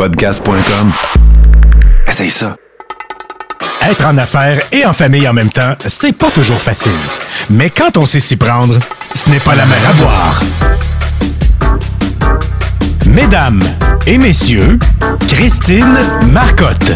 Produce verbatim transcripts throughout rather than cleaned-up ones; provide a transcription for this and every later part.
podcast point com. Essaye ça. Être en affaires et en famille en même temps, c'est pas toujours facile. Mais quand on sait s'y prendre, ce n'est pas la mer à boire. Mesdames et messieurs, Christine Marcotte.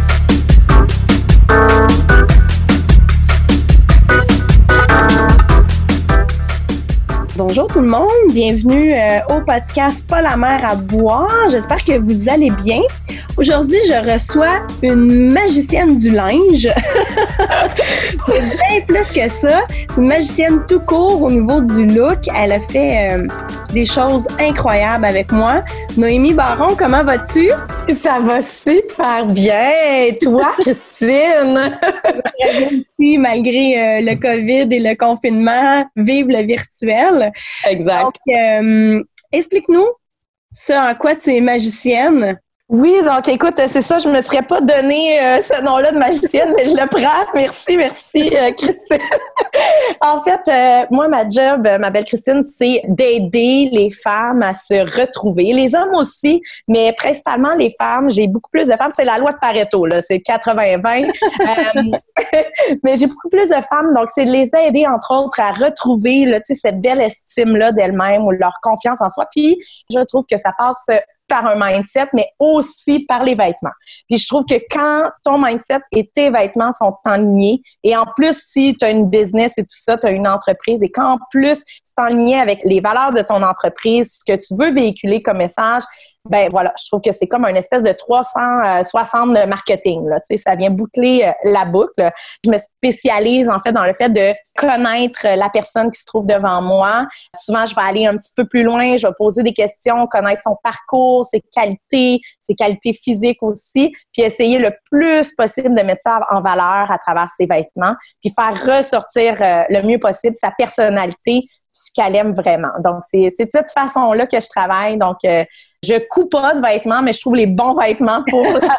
Bonjour tout le monde, bienvenue euh, au podcast Pas la mer à boire. J'espère que vous allez bien. Aujourd'hui, je reçois une magicienne du linge. C'est bien plus que ça. C'est une magicienne tout court au niveau du look. Elle a fait euh, des choses incroyables avec moi. Noémie Baron, comment vas-tu? Ça va super bien. Et toi, Christine? Très bien aussi, malgré euh, le COVID et le confinement. Vive le virtuel. Exact. Donc, euh, explique-nous ce en quoi tu es magicienne. Oui, donc écoute, c'est ça, je me serais pas donné euh, ce nom-là de magicienne, mais je le prends. Merci, merci, euh, Christine. En fait, euh, moi, ma job, ma belle Christine, c'est d'aider les femmes à se retrouver. Les hommes aussi, mais principalement les femmes. J'ai beaucoup plus de femmes. C'est la loi de Pareto, là. C'est quatre-vingts vingt. euh, mais j'ai beaucoup plus de femmes, donc c'est de les aider, entre autres, à retrouver là, cette belle estime-là d'elles-mêmes ou leur confiance en soi. Puis, je trouve que ça passe par un mindset, mais aussi par les vêtements. Puis je trouve que quand ton mindset et tes vêtements sont alignés, et en plus, si tu as une business et tout ça, tu as une entreprise, et qu'en plus, c'est en lien avec les valeurs de ton entreprise, ce que tu veux véhiculer comme message, ben voilà, je trouve que c'est comme une espèce de trois cent soixante de marketing, là, tu sais, ça vient boucler euh, la boucle. Je me spécialise, en fait, dans le fait de connaître la personne qui se trouve devant moi. Souvent, je vais aller un petit peu plus loin, je vais poser des questions, connaître son parcours, ses qualités, ses qualités physiques aussi, puis essayer le plus possible de mettre ça en valeur à travers ses vêtements, puis faire ressortir euh, le mieux possible sa personnalité, ce qu'elle aime vraiment. Donc, c'est, c'est de cette façon-là que je travaille. Donc, euh, je coupe pas de vêtements, mais je trouve les bons vêtements pour la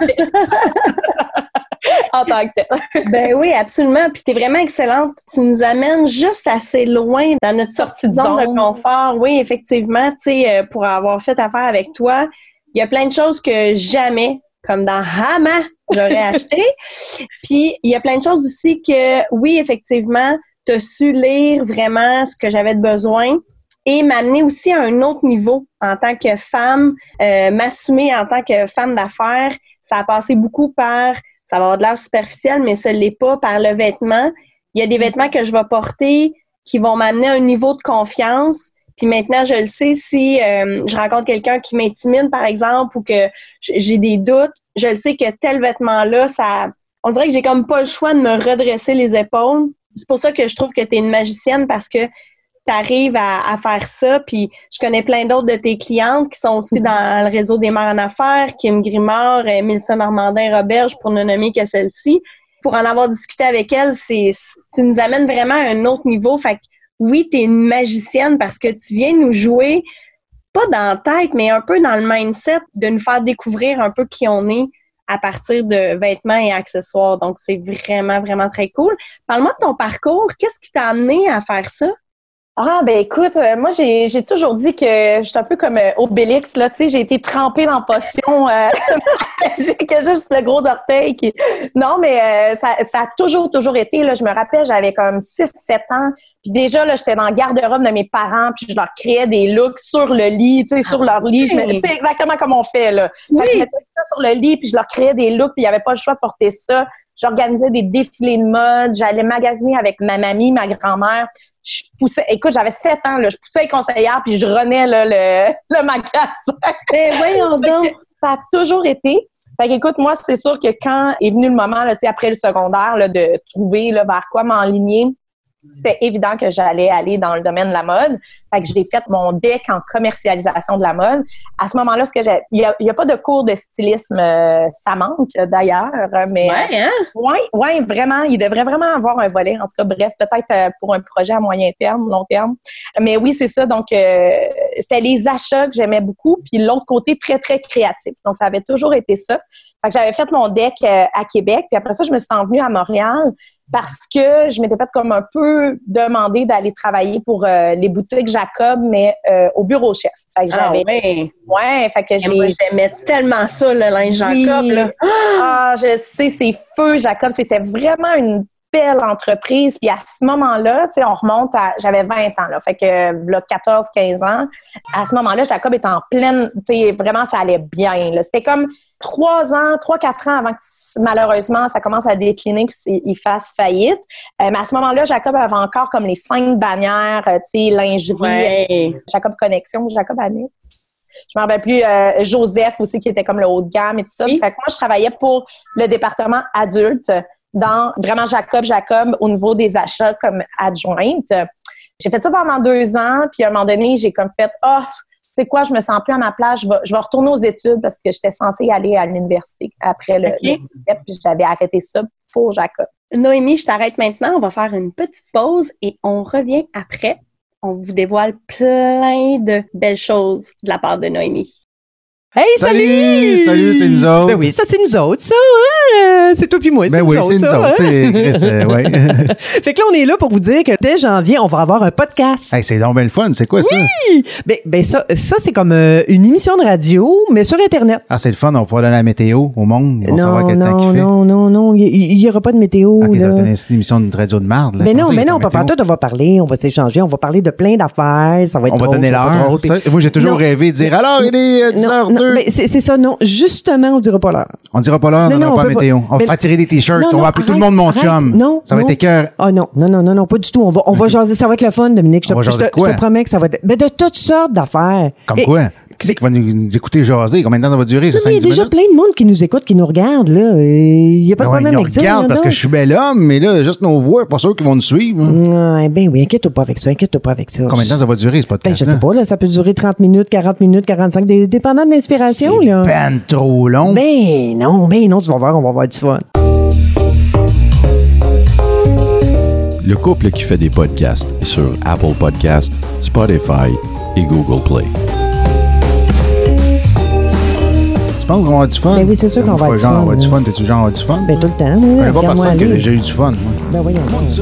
en tant que tel. Ben oui, absolument. Puis t'es vraiment excellente. Tu nous amènes juste assez loin dans notre sortie de zone de confort. Oui, effectivement, tu sais, pour avoir fait affaire avec toi, il y a plein de choses que jamais, comme dans Hama, j'aurais acheté. Puis, il y a plein de choses aussi que, oui, effectivement, tu as su lire vraiment ce que j'avais de besoin et m'amener aussi à un autre niveau en tant que femme, euh, m'assumer en tant que femme d'affaires. Ça a passé beaucoup par, ça va avoir de l'air superficiel, mais ça ne l'est pas, par le vêtement. Il y a des vêtements que je vais porter qui vont m'amener à un niveau de confiance. Puis maintenant, je le sais, si euh, je rencontre quelqu'un qui m'intimide, par exemple, ou que j'ai des doutes, je le sais que tel vêtement-là, ça, on dirait que j'ai comme pas le choix de me redresser les épaules. C'est pour ça que je trouve que tu es une magicienne, parce que tu arrives à, à faire ça. Puis je connais plein d'autres de tes clientes qui sont aussi dans le réseau des mères en affaires, Kim Grimard, Mélissa Normandin-Roberge, pour ne nommer que celle-ci. Pour en avoir discuté avec elle, c'est, tu nous amènes vraiment à un autre niveau. Fait que oui, tu es une magicienne parce que tu viens nous jouer, pas dans la tête, mais un peu dans le mindset, de nous faire découvrir un peu qui on est à partir de vêtements et accessoires. Donc, c'est vraiment, vraiment très cool. Parle-moi de ton parcours. Qu'est-ce qui t'a amené à faire ça? Ah, ben écoute, euh, moi, j'ai, j'ai toujours dit que je suis un peu comme euh, Obélix, là, tu sais, j'ai été trempée dans potion, euh, j'ai que juste le gros orteil qui... Non, mais euh, ça, ça a toujours, toujours été, là, je me rappelle, j'avais comme six sept ans, puis déjà, là, j'étais dans le garde-robe de mes parents, puis je leur créais des looks sur le lit, tu sais, sur leur lit, je me... tu sais, exactement comme on fait, là. Oui. Fait que je mettais ça sur le lit, puis je leur créais des looks, puis il n'y avait pas le choix de porter ça. J'organisais des défilés de mode, j'allais magasiner avec ma mamie, ma grand-mère. Je poussais, écoute, j'avais sept ans, là, je poussais les conseillères puis je renais là, le, le magasin. Ben voyons donc! Ça a toujours été. Fait qu'écoute, moi, c'est sûr que quand est venu le moment, là, tu sais, après le secondaire, là, de trouver là, vers quoi m'enligner, c'était évident que j'allais aller dans le domaine de la mode. Fait que j'ai fait mon D E C en commercialisation de la mode. À ce moment-là, ce que j'ai, il y a, il y a pas de cours de stylisme, euh, ça manque d'ailleurs, mais ouais, hein? ouais, ouais, vraiment, il devrait vraiment avoir un volet. En tout cas, bref, peut-être euh, pour un projet à moyen terme, long terme. Mais oui, c'est ça. Donc, euh, c'était les achats que j'aimais beaucoup, puis l'autre côté très, très créatif. Donc, ça avait toujours été ça. Fait que j'avais fait mon deck euh, à Québec, puis après ça, je me suis envenue à Montréal parce que je m'étais fait comme un peu demander d'aller travailler pour euh, les boutiques Jacob, mais euh, au bureau chef. Fait que j'avais... Ah ouais. Ouais, fait que j'ai... Moi, j'aimais tellement ça, le linge Jacob, oui. là. Ah, je sais, c'est feu, Jacob. C'était vraiment une belle entreprise. Puis à ce moment-là, tu sais, on remonte à... J'avais vingt ans, là. Fait que, là, quatorze, quinze ans. À ce moment-là, Jacob était en pleine... Tu sais, vraiment, ça allait bien, là. C'était comme trois ans, trois, quatre ans avant que, malheureusement, ça commence à décliner puis il fasse faillite. Euh, mais à ce moment-là, Jacob avait encore comme les cinq bannières, euh, tu sais, lingerie, Ouais. Jacob Connexion, Jacob Annex. Je me rappelle plus, euh, Joseph aussi, qui était comme le haut de gamme et tout ça. Oui. Fait que moi, je travaillais pour le département adulte dans vraiment Jacob, Jacob au niveau des achats comme adjointe. J'ai fait ça pendant deux ans, puis à un moment donné, j'ai comme fait « Ah, oh, tu sais quoi, je me sens plus à ma place, je vais, je vais retourner aux études parce que j'étais censée aller à l'université après le, okay. le puis j'avais arrêté ça pour Jacob. » Noémie, je t'arrête maintenant. On va faire une petite pause et on revient après. On vous dévoile plein de belles choses de la part de Noémie. Hey, salut! Salut, salut, c'est nous autres. Ben oui, ça, c'est nous autres, ça, hein? C'est toi puis moi, c'est ben nous oui, autres, c'est ça, nous autres, hein? Chris, euh, ouais. Fait que là, on est là pour vous dire que dès janvier, on va avoir un podcast. Hey, c'est donc bien le fun, c'est quoi ça? Oui! Ben, ben ça, ça c'est comme euh, une émission de radio, mais sur Internet. Ah, c'est le fun, on va pouvoir donner la météo au monde, ils vont non, savoir quel non, temps qu'il fait. Non, non, non, il n'y aura pas de météo, OK, là. ça va être une émission de radio de marde, là. Ben non, mais non, papa, toi, on va parler, on va s'échanger, on va parler de plein d'affaires, ça va être on drôle. On va donner l'heure. Puis... Moi, j'ai toujours non. rêvé de dire, alors, il est dix heures deux. Ben, c'est, c'est ça, non, justement, on dira pas l'heure. On dira pas l'heure, on dira pas la météo. On va faire tirer des t-shirts, non, on va appeler tout le monde mon chum. Non, ça va être écœur. Ah non, non, non, non, non, pas du tout. On va, on va jaser, ça va être le fun, Dominique. Je te, je te, je te promets que ça va être, ben de toutes sortes d'affaires. Comme et, quoi? Qui c'est qui va nous, nous écouter jaser? Combien de temps ça va durer? Ça, il y a déjà plein de monde qui nous écoute, qui nous regarde, là. Il n'y a pas de ouais, problème avec ça. Ils nous regardent parce que je suis bel homme, mais là, juste nos voix, pas sûr qu'ils vont nous suivre. Ouais, ben oui, inquiète-toi pas avec ça, inquiète-toi pas avec ça. Combien de temps ça va durer, ce podcast? Ben, je sais pas, là, ça peut durer trente minutes, quarante minutes, quarante-cinq, dépendant de l'inspiration, c'est là. C'est ben trop long. Ben non, ben non, tu vas voir, on va avoir du fun. Le couple qui fait des podcasts est sur Apple Podcasts, Spotify et Google Play. Tu penses qu'on va avoir du fun? Ben oui, c'est sûr qu'on va avoir du fun. On va avoir du fun. T'es-tu genre avoir du fun? Ben tout le temps. Il n'y a pas personne qui a déjà eu du fun. Moi. Ben voyons.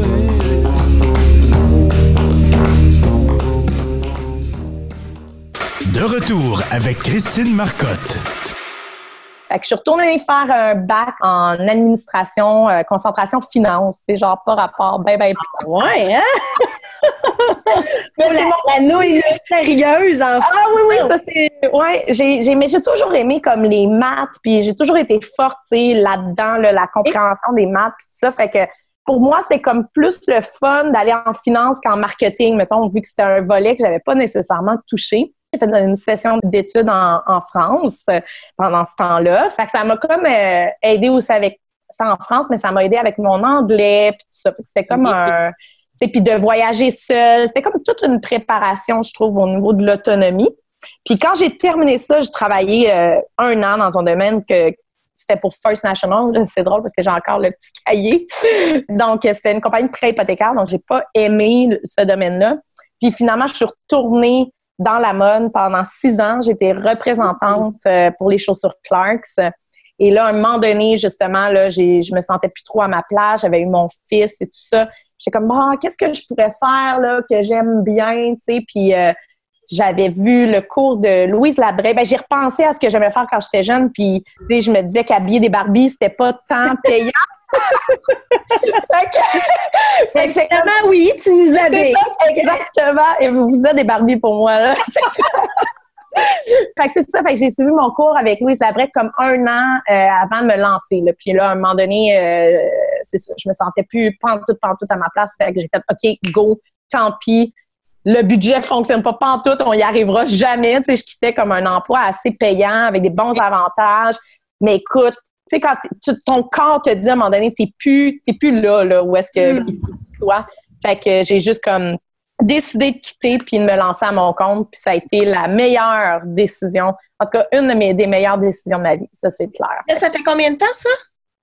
De retour avec Christine Marcotte. Fait que je suis retournée faire un bac en administration, euh, concentration finance. C'est genre pas rapport, ben, ben, ouais, hein? Mais oh, la, la nouille sérieuse, en fait. Ah oui, oui, ça c'est... Ouais, j'ai, j'ai, mais j'ai toujours aimé comme les maths, puis j'ai toujours été forte, tu sais, là-dedans, là, la compréhension des maths, puis tout ça. Fait que pour moi, c'était comme plus le fun d'aller en finance qu'en marketing, mettons, vu que c'était un volet que j'avais pas nécessairement touché. J'ai fait une session d'études en, en France euh, pendant ce temps-là. Fait que ça m'a comme euh, aidé aussi avec... C'était en France, mais ça m'a aidé avec mon anglais, puis tout ça. Fait que c'était comme un... Tu sais, puis de voyager seule. C'était comme toute une préparation, je trouve, au niveau de l'autonomie. Puis quand j'ai terminé ça, j'ai travaillé euh, un an dans un domaine que c'était pour First National. C'est drôle parce que j'ai encore le petit cahier. Donc, c'était une compagnie de prêt hypothécaire. Donc, j'ai pas aimé ce domaine-là. Puis finalement, je suis retournée dans la mode pendant six ans. J'étais représentante euh, pour les chaussures Clarks. Et là, à un moment donné, justement, là, j'ai, je me sentais plus trop à ma place. J'avais eu mon fils et tout ça. J'étais comme, oh, qu'est-ce que je pourrais faire là que j'aime bien, tu sais. Puis euh, j'avais vu le cours de Louise Labrèche. Ben, j'ai repensé à ce que j'aimais faire quand j'étais jeune. Puis, tu sais, je me disais qu'habiller des Barbies, c'était pas tant payant. fait que, fait que j'ai comme, oui, tu nous avais. Exactement. Et vous, vous êtes des Barbies pour moi, là. Fait que c'est ça. Fait que j'ai suivi mon cours avec Louise Labrèche comme un an euh, avant de me lancer. Là. Puis là, à un moment donné, euh, c'est ça, je me sentais plus pantoute, pantoute à ma place. Fait que j'ai fait OK, go, tant pis. Le budget fonctionne pas pantoute, on y arrivera jamais. Tu sais, je quittais comme un emploi assez payant avec des bons avantages. Mais écoute, tu sais, quand tu, ton corps te dit à un moment donné, t'es plus, t'es plus là, là, où est-ce que il faut que toi. Fait que j'ai juste comme décidé de quitter puis de me lancer à mon compte. Puis ça a été la meilleure décision. En tout cas, une de mes, des meilleures décisions de ma vie. Ça, c'est clair. Et ça fait combien de temps, ça?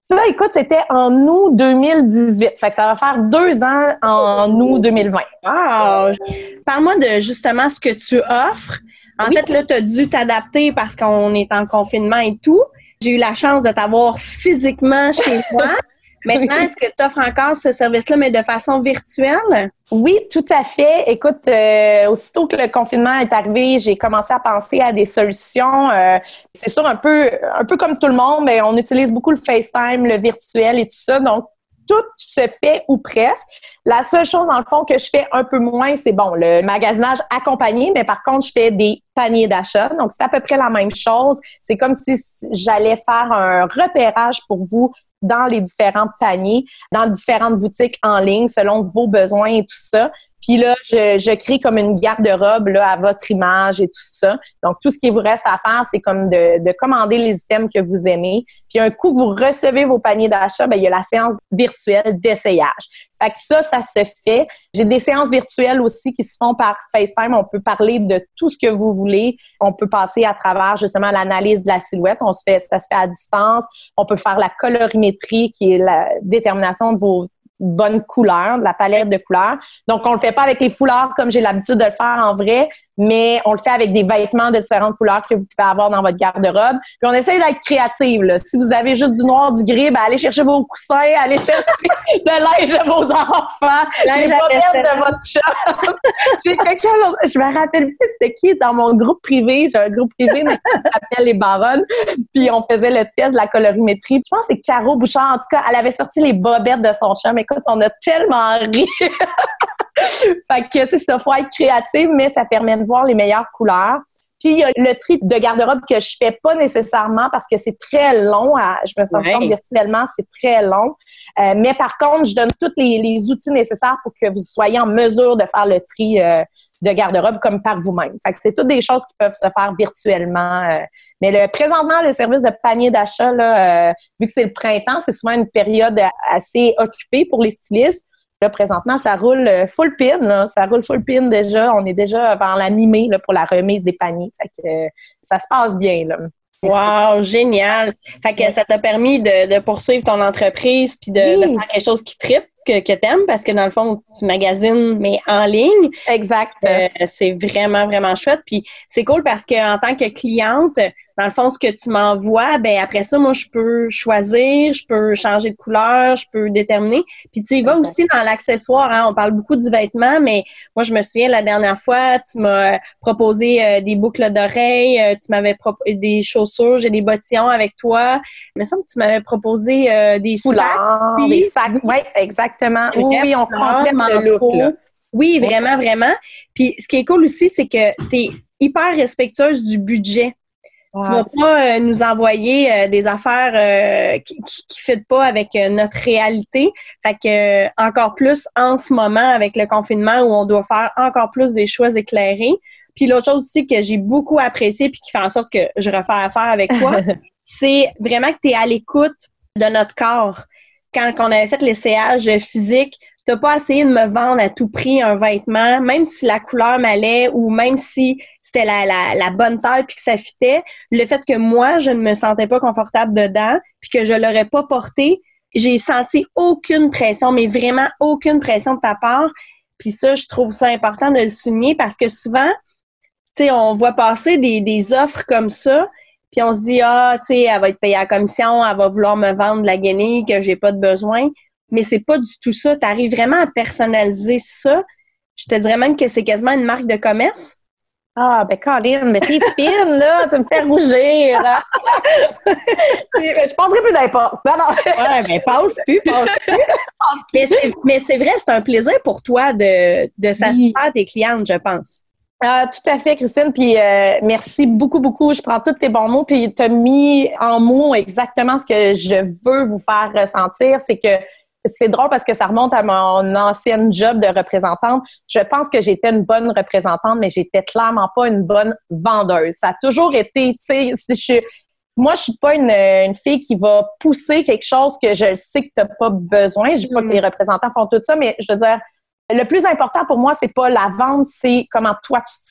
Ça, écoute, c'était en août deux mille dix-huit. Fait que ça va faire deux ans en août deux mille vingt. Wow! Parle-moi de justement ce que tu offres. En oui. fait, là, tu as dû t'adapter parce qu'on est en confinement et tout. J'ai eu la chance de t'avoir physiquement chez moi. Maintenant, est-ce que tu offres encore ce service-là, mais de façon virtuelle? Oui, tout à fait. Écoute, euh, aussitôt que le confinement est arrivé, j'ai commencé à penser à des solutions. Euh, c'est sûr, un peu, un peu comme tout le monde, mais on utilise beaucoup le FaceTime, le virtuel et tout ça. Donc, tout se fait ou presque. La seule chose, dans le fond, que je fais un peu moins, c'est bon, le magasinage accompagné, mais par contre, je fais des paniers d'achat. Donc, c'est à peu près la même chose. C'est comme si j'allais faire un repérage pour vous dans les différents paniers, dans différentes boutiques en ligne, selon vos besoins et tout ça. Puis là, je, je crée comme une garde-robe là, à votre image et tout ça. Donc, tout ce qui vous reste à faire, c'est comme de, de commander les items que vous aimez. Puis un coup que vous recevez vos paniers d'achat, ben il y a la séance virtuelle d'essayage. Fait que ça, ça se fait. J'ai des séances virtuelles aussi qui se font par FaceTime. On peut parler de tout ce que vous voulez. On peut passer à travers justement l'analyse de la silhouette. On se fait, ça se fait à distance. On peut faire la colorimétrie, qui est la détermination de vos bonnes couleurs, de la palette de couleurs. Donc, on le fait pas avec les foulards comme j'ai l'habitude de le faire en vrai, mais on le fait avec des vêtements de différentes couleurs que vous pouvez avoir dans votre garde-robe. Puis on essaye d'être créative, là. Si vous avez juste du noir, du gris, ben allez chercher vos coussins, allez chercher de linge de vos enfants, les bobettes de votre chum. J'ai quelqu'un, je me rappelle plus c'était qui dans mon groupe privé. J'ai un groupe privé, mais qui s'appelle les Baronnes. Puis on faisait le test de la colorimétrie. Puis je pense que c'est Caro Bouchard, en tout cas, elle avait sorti les bobettes de son chum. Écoute, on a tellement ri. Fait que c'est ça, faut être créative, mais ça permet de voir les meilleures couleurs. Puis il y a le tri de garde-robe que je fais pas nécessairement parce que c'est très long. À, je me suis rendu compte virtuellement, c'est très long. Euh, mais par contre, je donne tous les, les outils nécessaires pour que vous soyez en mesure de faire le tri euh, de garde-robe comme par vous-même. Fait que c'est toutes des choses qui peuvent se faire virtuellement. Euh, mais le, présentement, le service de panier d'achat, là, euh, vu que c'est le printemps, c'est souvent une période assez occupée pour les stylistes. Là, présentement, ça roule full pin. Là. Ça roule full pin déjà. On est déjà vers la mi-mai là, pour la remise des paniers. Fait que euh, ça se passe bien. Là. Wow, génial! Fait que ça t'a permis de, de poursuivre ton entreprise puis de, oui. de faire quelque chose qui trippe, que, que t'aimes, parce que dans le fond, tu magasines, mais en ligne. Exact. Euh, c'est vraiment, vraiment chouette. Puis c'est cool parce qu'en tant que cliente, dans le fond, ce que tu m'envoies, ben après ça, moi, je peux choisir, je peux changer de couleur, je peux déterminer. Puis tu y vas aussi dans l'accessoire. Hein? On parle beaucoup du vêtement, mais moi, je me souviens, la dernière fois, tu m'as proposé euh, des boucles d'oreilles, euh, tu m'avais proposé des chaussures, j'ai des bottillons avec toi. Il me semble que tu m'avais proposé euh, des couleurs, sacs. Des sacs, oui, exactement. Oui, oui, on complète le look, là. Oui, vraiment, vraiment. Puis ce qui est cool aussi, c'est que tu es hyper respectueuse du budget. Ah, tu vas pas euh, nous envoyer euh, des affaires euh, qui qui fitent pas avec euh, notre réalité. Fait que euh, encore plus en ce moment avec le confinement où on doit faire encore plus des choix éclairés. Puis l'autre chose aussi que j'ai beaucoup apprécié puis qui fait en sorte que je refais affaire avec toi, c'est vraiment que tu es à l'écoute de notre corps. Quand on avait fait l'essayage physique, t'as pas essayé de me vendre à tout prix un vêtement, même si la couleur m'allait ou même si c'était la, la, la bonne taille puis que ça fitait. Le fait que moi, je ne me sentais pas confortable dedans puis que je l'aurais pas porté, j'ai senti aucune pression, mais vraiment aucune pression de ta part. Puis ça, je trouve ça important de le souligner parce que souvent, tu sais, on voit passer des, des offres comme ça puis on se dit, ah, tu sais, elle va être payée à la commission, elle va vouloir me vendre de la guenille que j'ai pas de besoin. Mais c'est pas du tout ça. Tu arrives vraiment à personnaliser ça. Je te dirais même que c'est quasiment une marque de commerce. Ah, ben Colin, mais t'es fine, là! Tu me fais rougir! Je penserais plus d'importe. Non, non! Ouais, mais passe plus, passe plus. mais, c'est, mais c'est vrai, c'est un plaisir pour toi de, de satisfaire oui. tes clientes, je pense. Ah, tout à fait, Christine. Puis euh, merci beaucoup, beaucoup. Je prends tous tes bons mots. Puis tu as mis en mots exactement ce que je veux vous faire ressentir. C'est que c'est drôle parce que ça remonte à mon ancienne job de représentante. Je pense que j'étais une bonne représentante, mais j'étais clairement pas une bonne vendeuse. Ça a toujours été, tu sais, si je suis... Moi, je suis pas une, une fille qui va pousser quelque chose que je sais que tu n'as pas besoin. Je dis pas que les représentants font tout ça, mais je veux dire, le plus important pour moi, c'est pas la vente, c'est comment toi tu te sens.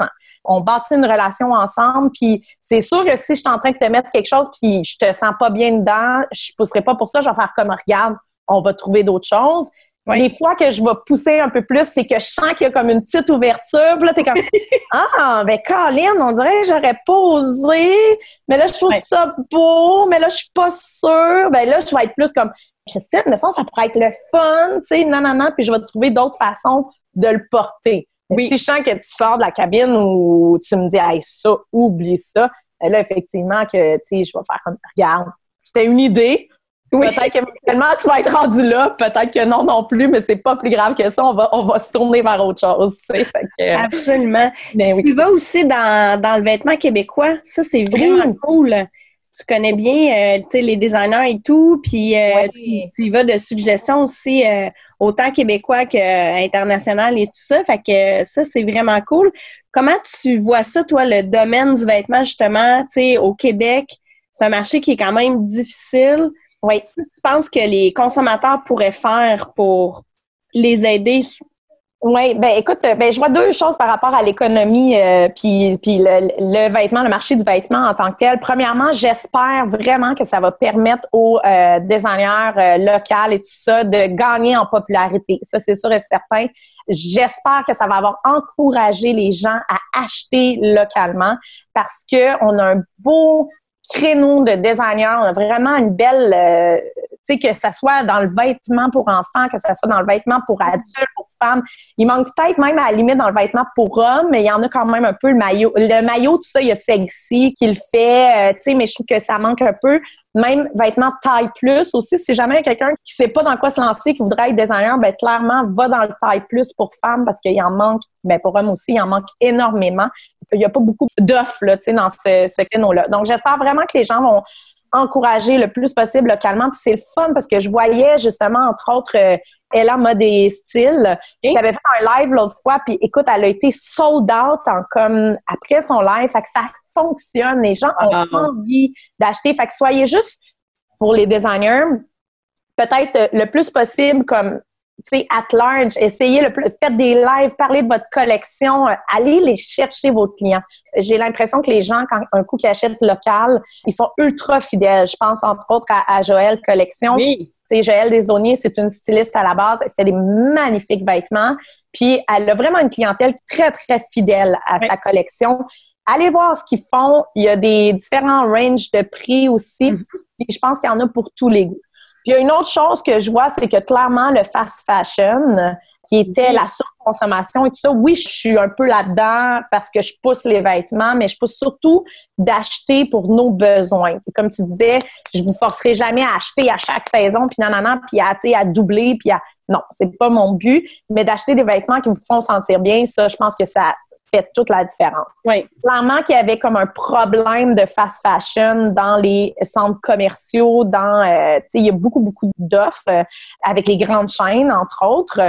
on bâtit une relation ensemble, puis c'est sûr que si je suis en train de te mettre quelque chose puis je te sens pas bien dedans, je pousserai pas pour ça, je vais faire comme regarde, on va trouver d'autres choses. Oui. Les fois que je vais pousser un peu plus, c'est que je sens qu'il y a comme une petite ouverture. Puis là, t'es comme « Ah, ben Colin, on dirait que j'aurais pas osé. Mais là, je trouve oui. ça beau. Mais là, je suis pas sûre. » Ben là, je vais être plus comme « Christine, mais ça, ça pourrait être le fun. » Tu sais, non, non, non. Puis je vais trouver d'autres façons de le porter. Mais oui. si je sens que tu sors de la cabine ou tu me dis « Hey, ça, oublie ça. » Ben là, effectivement, que tu sais, je vais faire comme « Regarde, c'était une idée. » Oui. Peut-être qu'éventuellement, tu vas être rendu là, peut-être que non non plus, mais c'est pas plus grave que ça, on va, on va se tourner vers autre chose, tu sais. Fait que, absolument. Mais oui. Tu vas aussi dans, dans le vêtement québécois, ça, c'est vraiment oui. cool. Tu connais bien, euh, tu sais, les designers et tout, puis euh, oui. tu, tu y vas de suggestions aussi, euh, autant québécois qu'international et tout ça, fait que ça, c'est vraiment cool. Comment tu vois ça, toi, le domaine du vêtement, justement, tu sais, au Québec? C'est un marché qui est quand même difficile. Oui. Tu penses que les consommateurs pourraient faire pour les aider? Oui, ben écoute, ben je vois deux choses par rapport à l'économie euh, puis puis le, le vêtement, le marché du vêtement en tant que tel. Premièrement, j'espère vraiment que ça va permettre aux euh, designers euh, locaux et tout ça de gagner en popularité. Ça, c'est sûr et certain. J'espère que ça va avoir encouragé les gens à acheter localement parce que on a un beau créneau de designers, on a vraiment une belle, euh, tu sais, que ça soit dans le vêtement pour enfants, que ça soit dans le vêtement pour adultes, pour femmes. Il manque peut-être même à la limite dans le vêtement pour hommes, mais il y en a quand même un peu le maillot. Le maillot, tout ça, il y a Sexy qui le fait, euh, tu sais, mais je trouve que ça manque un peu. Même vêtements taille plus aussi. Si jamais il y a quelqu'un qui sait pas dans quoi se lancer, qui voudrait être designer, ben clairement, va dans le taille plus pour femmes parce qu'il en manque, ben pour hommes aussi, il en manque énormément. Il y a pas beaucoup d'offres, là, tu sais, dans ce, ce créneau-là. Donc, j'espère vraiment que les gens vont encourager le plus possible localement. Puis c'est le fun parce que je voyais justement, entre autres, euh, Ella Mode et Style, okay. qui avait fait un live l'autre fois. Puis écoute, elle a été sold out en, comme, après son live. Fait que ça fonctionne. Les gens ont oh. envie d'acheter. Fait que soyez juste, pour les designers, peut-être le plus possible comme tu sais, at large, essayez le plus, faites des lives, parlez de votre collection, euh, allez les chercher vos clients. J'ai l'impression que les gens, quand un coup qui achètent local, ils sont ultra fidèles. Je pense entre autres à, à Joëlle Collection. Oui. Tu sais, Joëlle Desaulniers, c'est une styliste à la base. Elle fait des magnifiques vêtements. Puis, elle a vraiment une clientèle très, très fidèle à oui. sa collection. Allez voir ce qu'ils font. Il y a des différents ranges de prix aussi. Mm-hmm. Puis, je pense qu'il y en a pour tous les goûts. Puis il y a une autre chose que je vois, c'est que clairement, le fast fashion, qui était la surconsommation et tout ça, oui, je suis un peu là-dedans parce que je pousse les vêtements, mais je pousse surtout d'acheter pour nos besoins. Puis comme tu disais, je vous forcerai jamais à acheter à chaque saison, puis non, non, non, puis à, tu sais, à doubler, puis à... Non, c'est pas mon but, mais d'acheter des vêtements qui vous font sentir bien, ça, je pense que ça fait toute la différence. Oui. Clairement qu'il y avait comme un problème de fast fashion dans les centres commerciaux, dans, euh, tu sais, il y a beaucoup, beaucoup d'offres euh, avec les grandes chaînes, entre autres.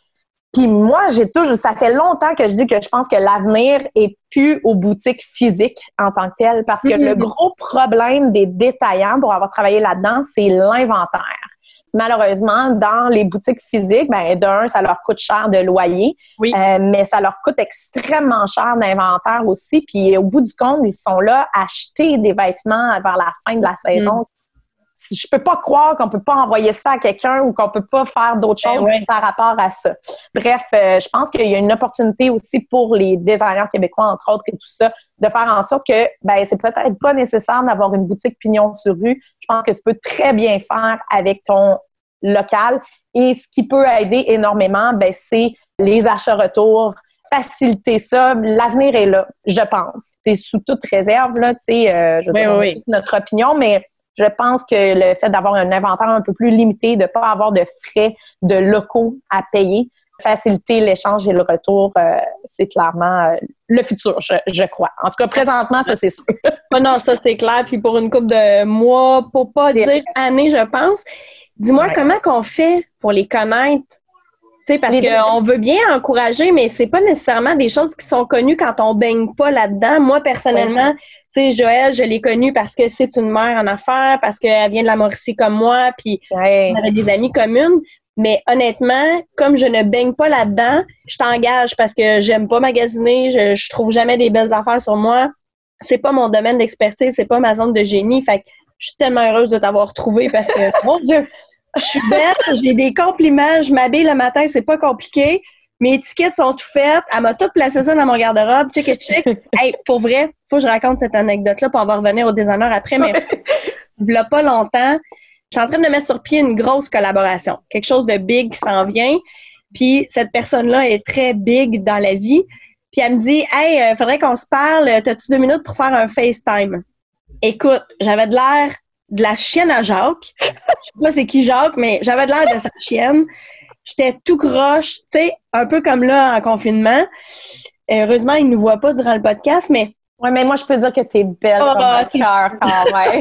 Puis moi, j'ai toujours, ça fait longtemps que je dis que je pense que l'avenir est plus aux boutiques physiques en tant que telles, parce que mm-hmm. le gros problème des détaillants, pour avoir travaillé là-dedans, c'est l'inventaire. Malheureusement, dans les boutiques physiques, ben d'un, ça leur coûte cher de loyer, oui. euh, mais ça leur coûte extrêmement cher d'inventaire aussi. Puis au bout du compte, ils sont là à acheter des vêtements vers la fin de la saison. Mm. Je peux pas croire qu'on peut pas envoyer ça à quelqu'un ou qu'on peut pas faire d'autres choses ben ouais. par rapport à ça. Bref, euh, je pense qu'il y a une opportunité aussi pour les designers québécois, entre autres, et tout ça, de faire en sorte que ben c'est peut-être pas nécessaire d'avoir une boutique pignon sur rue. Je pense que tu peux très bien faire avec ton local. Et ce qui peut aider énormément, ben c'est les achats-retours, faciliter ça. L'avenir est là, je pense. C'est sous toute réserve, là, tu sais, euh, je veux oui, dire, oui. notre opinion, mais je pense que le fait d'avoir un inventaire un peu plus limité, de ne pas avoir de frais de locaux à payer, faciliter l'échange et le retour, euh, c'est clairement euh, le futur, je, je crois. En tout cas, présentement, ça, c'est sûr. Non, ça, c'est clair. Puis pour une couple de mois, pour pas dire années, je pense. Dis-moi, ouais. comment qu'on fait pour les connaître? Tu sais, parce qu'on veut bien encourager, mais c'est pas nécessairement des choses qui sont connues quand on baigne pas là-dedans. Moi, personnellement, ouais. tu sais, Joëlle, je l'ai connue parce que c'est une mère en affaires, parce qu'elle vient de la Mauricie comme moi, puis ouais. on avait des amies communes. Mais honnêtement, comme je ne baigne pas là-dedans, je t'engage parce que j'aime pas magasiner, je, je trouve jamais des belles affaires sur moi. C'est pas mon domaine d'expertise, c'est pas ma zone de génie. Fait que je suis tellement heureuse de t'avoir trouvé parce que, mon Dieu, je suis belle, j'ai des compliments, je m'habille le matin, c'est pas compliqué. Mes étiquettes sont tout faites. Elle m'a tout placé ça dans mon garde-robe. Check it, check. Hey, pour vrai, faut que je raconte cette anecdote-là pour on va revenir au designer après, mais il y a pas longtemps, je suis en train de mettre sur pied une grosse collaboration. Quelque chose de big qui s'en vient. Puis cette personne-là est très big dans la vie. Puis elle me dit, hey, euh, faudrait qu'on se parle. T'as-tu deux minutes pour faire un FaceTime? Écoute, j'avais de l'air de la chienne à Jacques. Je sais pas c'est qui Jacques, mais j'avais de l'air de sa chienne. J'étais tout croche, tu sais, un peu comme là en confinement. Heureusement, ils ne nous voient pas durant le podcast, mais... Oui, mais moi, je peux dire que t'es belle oh, comme un cœur quand même.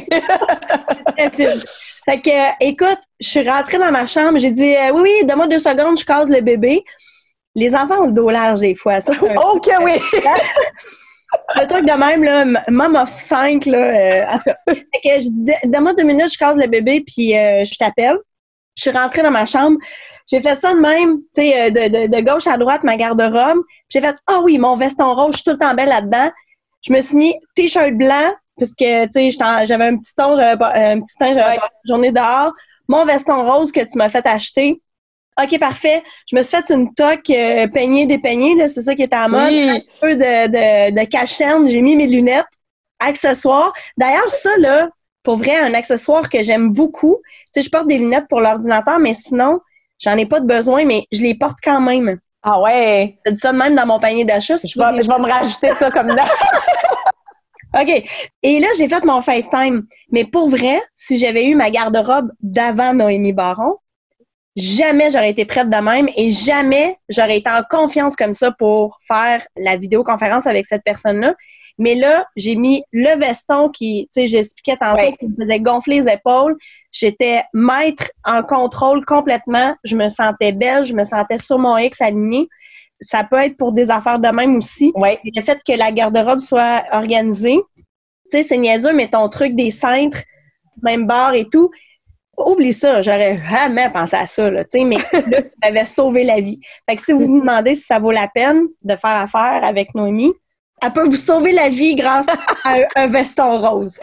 Fait que, écoute, je suis rentrée dans ma chambre, j'ai dit euh, « Oui, oui, donne-moi deux secondes, je case le bébé. » Les enfants ont le dos large des fois. Ça, c'est un oh que oui! Le truc de même, là, mom of cinq, là, euh, en tout cas. Fait que je dis « Donne-moi deux minutes, je case le bébé, puis euh, je t'appelle. » Je suis rentrée dans ma chambre. J'ai fait ça de même, tu sais, de, de, de gauche à droite, ma garde-robe. J'ai fait « Ah oh oui, mon veston rose, je suis tout le temps belle là-dedans. » Je me suis mis t-shirt blanc, parce que, tu sais, j'avais un petit ton, j'avais pas, un petit teint, j'avais ouais. pas une journée dehors. Mon veston rose que tu m'as fait acheter. OK, parfait. Je me suis fait une toque euh, peignée, dépeignée, là, c'est ça qui était à mode. Oui. Un peu de, de, de cachenne. J'ai mis mes lunettes, accessoires. D'ailleurs, ça, là, pour vrai, un accessoire que j'aime beaucoup. Tu sais, je porte des lunettes pour l'ordinateur, mais sinon, j'en ai pas de besoin, mais je les porte quand même. Ah ouais? T'as dit ça de même dans mon panier d'achat. Si je, vais, je vais me rajouter ça comme ça. OK. Et là, j'ai fait mon FaceTime. Mais pour vrai, si j'avais eu ma garde-robe d'avant Noémie Baron, jamais j'aurais été prête de même et jamais j'aurais été en confiance comme ça pour faire la vidéoconférence avec cette personne-là. Mais là, j'ai mis le veston qui, tu sais, j'expliquais tantôt, ouais. qui me faisait gonfler les épaules. J'étais maître en contrôle complètement. Je me sentais belle, je me sentais sur mon X aligné. Ça peut être pour des affaires de même aussi. Ouais. Le fait que la garde-robe soit organisée. Tu sais, c'est niaiseux, mais ton truc des cintres, même barre et tout, oublie ça. J'aurais jamais pensé à ça, là, tu sais, mais là, tu m'avais sauvé la vie. Fait que si vous vous demandez si ça vaut la peine de faire affaire avec Noémie, elle peut vous sauver la vie grâce à un, un veston rose.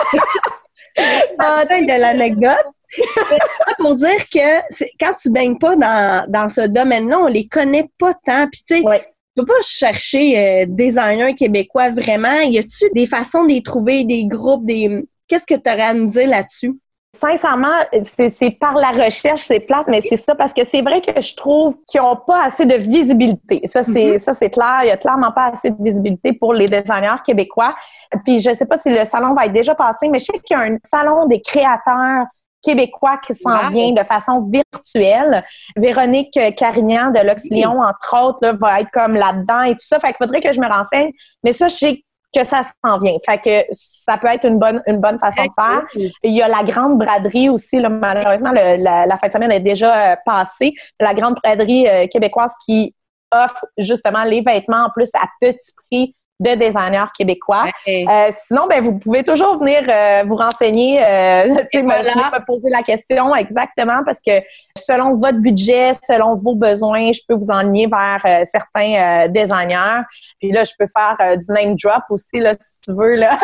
En fin de l'anecdote. Pour dire que c'est, quand tu baignes pas dans, dans ce domaine-là, on les connaît pas tant. Puis tu sais, ouais. tu peux pas chercher euh, designers québécois vraiment. Y a-tu des façons de les trouver, des groupes, des qu'est-ce que tu aurais à nous dire là-dessus? Sincèrement, c'est, c'est par la recherche, c'est plate, mais c'est ça parce que c'est vrai que je trouve qu'ils n'ont pas assez de visibilité. Ça, c'est, mm-hmm. ça, c'est clair. Il y a clairement pas assez de visibilité pour les designers québécois. Puis, je sais pas si le salon va être déjà passé, mais je sais qu'il y a un salon des créateurs québécois qui s'en wow. vient de façon virtuelle. Véronique Carignan de Luxe Lyon, entre autres, là, va être comme là-dedans et tout ça. Fait qu'il faudrait que je me renseigne. Mais ça, je sais que ça s'en vient. Fait que ça peut être une bonne une bonne façon de faire. Il y a la Grande Braderie aussi, là, malheureusement, le, la, la fin de semaine est déjà euh, passée. La Grande Braderie euh, québécoise qui offre justement les vêtements en plus à petit prix de designers québécois. Okay. Euh, sinon, ben vous pouvez toujours venir euh, vous renseigner, euh, me, voilà. me poser la question exactement parce que selon votre budget, selon vos besoins, je peux vous enligner vers euh, certains euh, designers. Puis là, je peux faire euh, du name drop aussi, là, si tu veux. Là.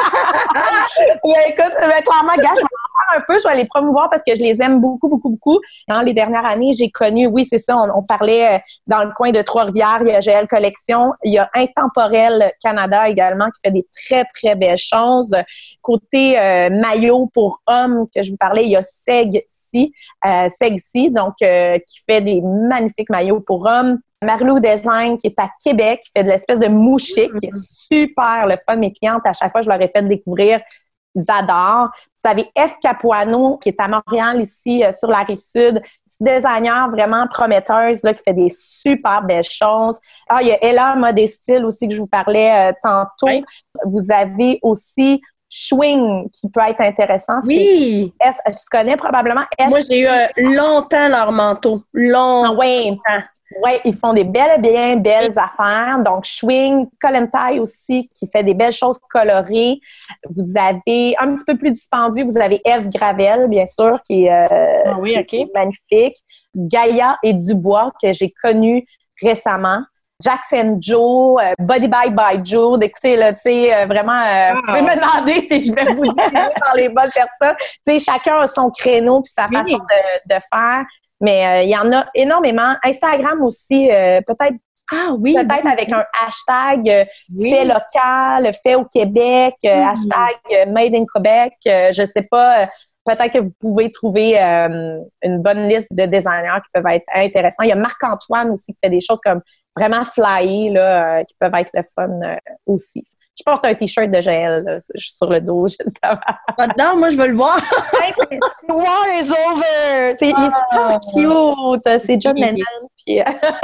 Mais écoute, ben, clairement, gars, je vais en faire un peu, je vais les promouvoir parce que je les aime beaucoup, beaucoup, beaucoup. Dans les dernières années, j'ai connu, oui, c'est ça, on, on parlait euh, dans le coin de Trois-Rivières, il y a G L Collection, il y a Intemporel Canada également qui fait des très, très belles choses. Côté euh, maillot pour hommes que je vous parlais, il y a Segsi, euh, Segsi, donc euh, qui fait des magnifiques maillots pour hommes. Marilou Design qui est à Québec, qui fait de l'espèce de mouchique, qui est super le fun. Mes clientes, à chaque fois, je leur ai fait découvrir. Ils adorent. Vous avez F. Capuano, qui est à Montréal, ici, euh, sur la Rive-Sud. Petite designer vraiment prometteuse, là, qui fait des super belles choses. Ah, il y a Ella Modestyle aussi, que je vous parlais euh, tantôt. Oui. Vous avez aussi Schwing, qui peut être intéressant. Oui! C'est S, tu connais probablement S. Moi, j'ai eu euh, longtemps leur manteau. Longtemps. Ah, oui. Oui, ils font des belles, bien belles affaires. Donc, Schwing, Kollontai aussi, qui fait des belles choses colorées. Vous avez, un petit peu plus dispendieux, vous avez Eve Gravel, bien sûr, qui est, euh, ah oui, qui okay. est magnifique. Gaïa et Dubois, que j'ai connu récemment. Jax and Joe, euh, Body by by Joe. Écoutez, là, tu sais, euh, vraiment, euh, vous pouvez me demander, puis je vais vous dire par les bonnes personnes. Tu sais, chacun a son créneau puis sa oui. façon de, de faire. Mais il euh, y en a énormément. Instagram aussi, euh, peut-être ah, oui, peut-être oui. avec un hashtag euh, oui. fait local, fait au Québec, euh, mmh. hashtag euh, made in Québec. Euh, je sais pas, euh, peut-être que vous pouvez trouver euh, une bonne liste de designers qui peuvent être intéressants. Il y a Marc-Antoine aussi qui fait des choses comme vraiment flyées, là, euh, qui peuvent être le fun euh, aussi. Je porte un T-shirt de Joël là, sur le dos, je sais pas. Non, moi, je veux le voir. War is over! C'est ah, super cute! C'est John Lennon. Puis...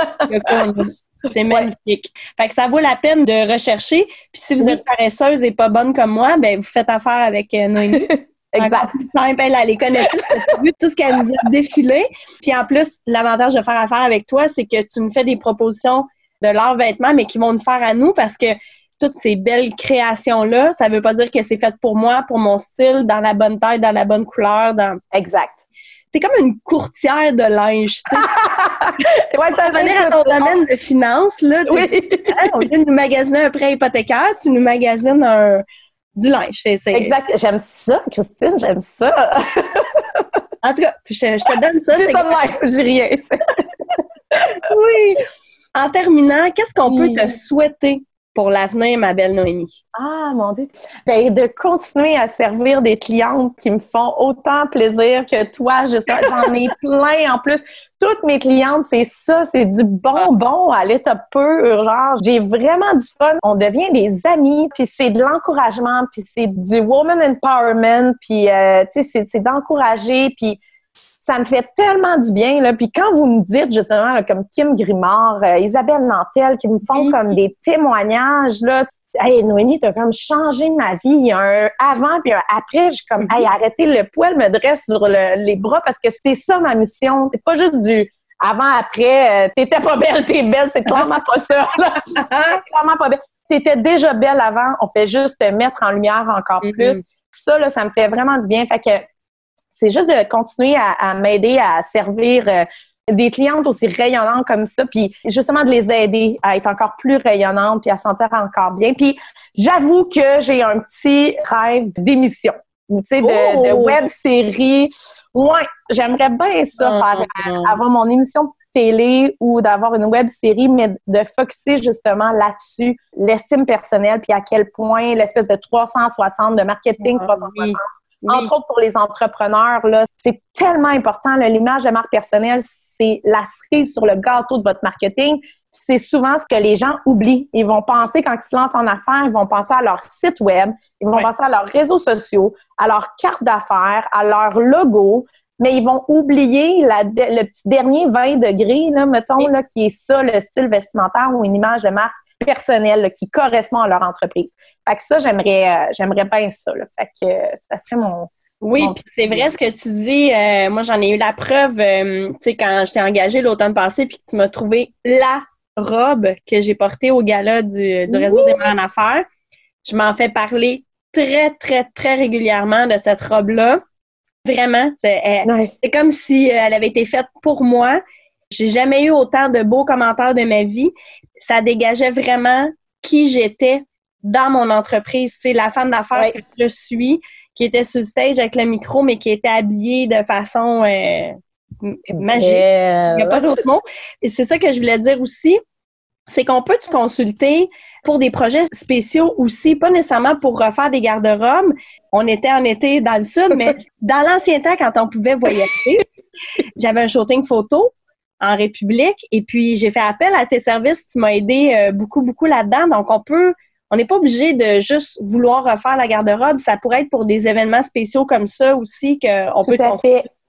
c'est magnifique. Fait que ça vaut la peine de rechercher. Puis si vous oui. êtes paresseuse et pas bonne comme moi, ben vous faites affaire avec euh, Noémie. Exact. Simple, elle, elle les connaît toutes. Tu as vu tout ce qu'elle nous a défilé. Puis en plus, l'avantage de faire affaire avec toi, c'est que tu nous fais des propositions de leurs vêtements, mais qui vont nous faire à nous parce que toutes ces belles créations-là, ça veut pas dire que c'est fait pour moi, pour mon style, dans la bonne taille, dans la bonne couleur. Dans... Exact. T'es comme une courtière de linge, tu sais. Ouais, ça va venir à ton domaine de finances, là. Oui. Hein, au lieu de nous magasiner un prêt hypothécaire, tu nous magasines un... du linge. C'est, c'est... Exact. J'aime ça, Christine, j'aime ça. En tout cas, je te, je te donne ça. J'ai ça de même, j'ai rien, tu sais. Oui. En terminant, qu'est-ce qu'on oui. peut te souhaiter pour l'avenir, ma belle Noémie? Ah, mon Dieu! Bien, de continuer à servir des clientes qui me font autant plaisir que toi, justement. J'en ai plein en plus. Toutes mes clientes, c'est ça, c'est du bonbon à l'état pur. Genre, j'ai vraiment du fun. On devient des amis, puis c'est de l'encouragement, puis c'est du woman empowerment, puis euh, tu sais, c'est, c'est d'encourager, puis ça me fait tellement du bien, là. Puis quand vous me dites, justement, là, comme Kim Grimard, euh, Isabelle Nantel, qui me font oui. comme des témoignages, là. Hey, Noémie, t'as comme changé ma vie. Il y a un avant puis un après. Je suis comme, hey, arrêtez, le poil me dresse sur le, les bras parce que c'est ça ma mission. C'est pas juste du avant-après. Euh, t'étais pas belle, t'es belle. C'est clairement pas ça, là. Clairement pas belle. T'étais déjà belle avant. On fait juste te mettre en lumière encore mm-hmm. plus. Ça, là, ça me fait vraiment du bien. Fait que c'est juste de continuer à, à m'aider à servir euh, des clientes aussi rayonnantes comme ça, puis justement de les aider à être encore plus rayonnantes puis à se sentir encore bien. Puis j'avoue que j'ai un petit rêve d'émission, tu sais, de, oh! de web-série. Ouais, j'aimerais bien ça, oh, faire oh. avoir mon émission de télé ou d'avoir une web-série, mais de focusser justement là-dessus, l'estime personnelle, puis à quel point l'espèce de trois cent soixante, de marketing oh, trois cent soixante, oui. Oui. Entre autres, pour les entrepreneurs, là, c'est tellement important. Là, l'image de marque personnelle, c'est la cerise sur le gâteau de votre marketing. C'est souvent ce que les gens oublient. Ils vont penser, quand ils se lancent en affaires, ils vont penser à leur site web, ils vont oui. penser à leurs réseaux sociaux, à leur carte d'affaires, à leur logo, mais ils vont oublier la, le petit dernier vingt degrés, là, mettons, oui. là, qui est ça, le style vestimentaire ou une image de marque personnelle là, qui correspond à leur entreprise. Fait que ça, j'aimerais euh, j'aimerais bien ça. Là. Fait que euh, ça serait mon... Oui, puis c'est vrai ce que tu dis. Euh, moi, j'en ai eu la preuve, euh, tu sais, quand je t'ai engagée l'automne passé puis que tu m'as trouvé la robe que j'ai portée au gala du, du réseau oui. des mères en affaires. Je m'en fais parler très, très, très régulièrement de cette robe-là. Vraiment. C'est, elle, ouais. c'est comme si elle avait été faite pour moi. J'ai jamais eu autant de beaux commentaires de ma vie. Ça dégageait vraiment qui j'étais dans mon entreprise. Tu sais, la femme d'affaires ouais. que je suis, qui était sur le stage avec le micro, mais qui était habillée de façon euh, magique. Il n'y a pas d'autre mot. Et c'est ça que je voulais dire aussi. C'est qu'on peut te consulter pour des projets spéciaux aussi, pas nécessairement pour refaire des garde-robes. On était en été dans le sud, mais dans l'ancien temps, quand on pouvait voyager, j'avais un shooting photo en République, et puis j'ai fait appel à tes services, tu m'as aidé euh, beaucoup, beaucoup là-dedans, donc on peut, on n'est pas obligé de juste vouloir refaire la garde-robe, ça pourrait être pour des événements spéciaux comme ça aussi qu'on peut... Tout à fait.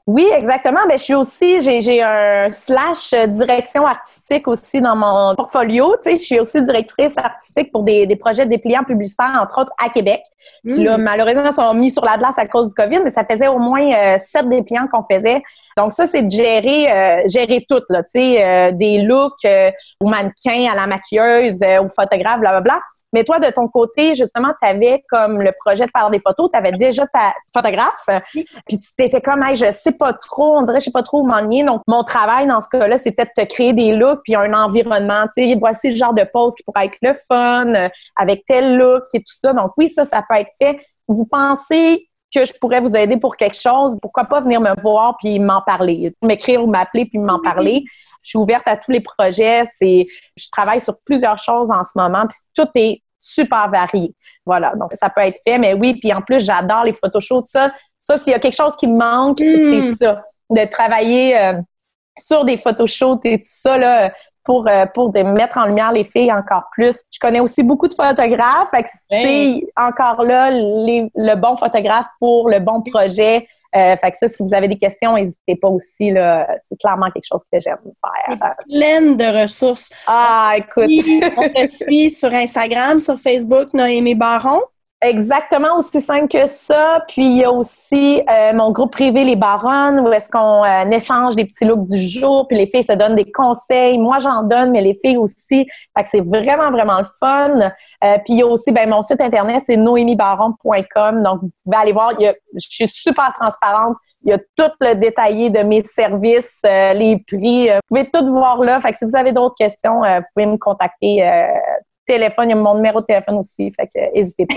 Oui, exactement. Ben, je suis aussi, j'ai, j'ai un slash direction artistique aussi dans mon portfolio. Tu sais, je suis aussi directrice artistique pour des, des projets de dépliants publicitaires, entre autres à Québec. Mmh. Puis là, malheureusement, ils sont mis sur la glace à cause du COVID, mais ça faisait au moins euh, sept dépliants qu'on faisait. Donc ça, c'est de gérer, euh, gérer tout, là. Tu sais, euh, des looks euh, aux mannequins, à la maquilleuse, euh, aux photographes, blablabla. Mais toi, de ton côté, justement, tu avais comme le projet de faire des photos, tu avais déjà ta photographe, puis tu t'étais comme, hey, je sais pas trop, on dirait, je sais pas trop où m'enligner. Donc, mon travail dans ce cas-là, c'était de te créer des looks puis un environnement. Tu sais, voici le genre de pose qui pourrait être le fun, euh, avec tel look et tout ça. Donc, oui, ça, ça peut être fait. Vous pensez que je pourrais vous aider pour quelque chose, pourquoi pas venir me voir puis m'en parler, m'écrire ou m'appeler puis m'en parler. Je suis ouverte à tous les projets. C'est, je travaille sur plusieurs choses en ce moment, puis tout est super varié. Voilà, donc ça peut être fait, mais oui, puis en plus, j'adore les photoshoots. Ça, ça s'il y a quelque chose qui me manque, mmh. c'est ça, de travailler euh, sur des photoshoots et tout ça, là, pour, euh, pour de mettre en lumière les filles encore plus. Je connais aussi beaucoup de photographes, fait que c'est encore là les, le bon photographe pour le bon projet. Euh, fait que ça, si vous avez des questions, n'hésitez pas aussi, là. C'est clairement quelque chose que j'aime faire. Pleine de ressources. Ah, écoute. On te suit sur Instagram, sur Facebook, Noémie Baron. Exactement, aussi simple que ça. Puis, il y a aussi euh, mon groupe privé, Les Baronnes, où est-ce qu'on euh, échange des petits looks du jour, puis les filles se donnent des conseils. Moi, j'en donne, mais les filles aussi. Fait que c'est vraiment, vraiment le fun. Euh, puis, il y a aussi, ben mon site Internet, c'est noémie baron point com. Donc, vous pouvez aller voir. Il y a, je suis super transparente. Il y a tout le détaillé de mes services, euh, les prix. Euh, vous pouvez tout voir là. Fait que si vous avez d'autres questions, euh, vous pouvez me contacter. Euh, téléphone, il y a mon numéro de téléphone aussi, fait que n'hésitez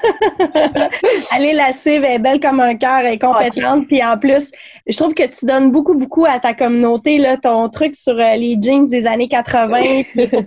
pas. Allez la suivre, elle est belle comme un cœur, elle est compétente, puis en plus, je trouve que tu donnes beaucoup, beaucoup à ta communauté, là, ton truc sur euh, les jeans des années quatre-vingt.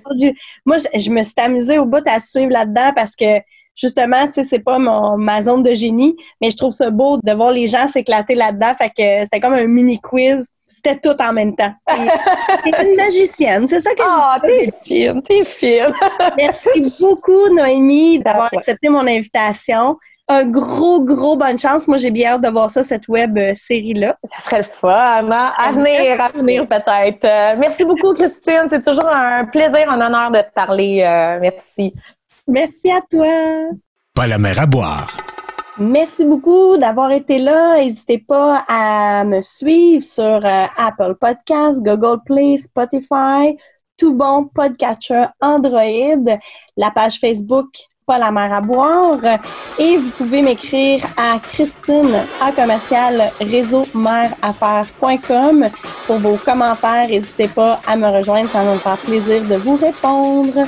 Moi, je, je me suis amusée au bout à te suivre là-dedans parce que justement, tu sais, c'est pas mon, ma zone de génie, mais je trouve ça beau de voir les gens s'éclater là-dedans, fait que c'était comme un mini-quiz. C'était tout en même temps. T'es une magicienne, c'est ça que oh, je dis. Ah, t'es fine, t'es fine. Merci beaucoup, Noémie, d'avoir ouais. accepté mon invitation. Un gros, gros bonne chance. Moi, j'ai bien hâte de voir ça, cette web série-là. Ça serait le fun, hein? À venir, à venir peut-être. Euh, merci beaucoup, Christine. C'est toujours un plaisir, un honneur de te parler. Euh, merci. Merci à toi. Pas la mer à boire. Merci beaucoup d'avoir été là. N'hésitez pas à me suivre sur euh, Apple Podcasts, Google Play, Spotify, tout bon podcatcher Android, la page Facebook Pas la mer à boire. Et vous pouvez m'écrire à Christine à commercial réseau mer affaires point com pour vos commentaires. N'hésitez pas à me rejoindre, ça va me faire plaisir de vous répondre.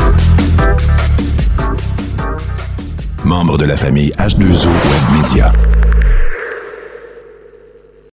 Membre de la famille H deux O Web Media.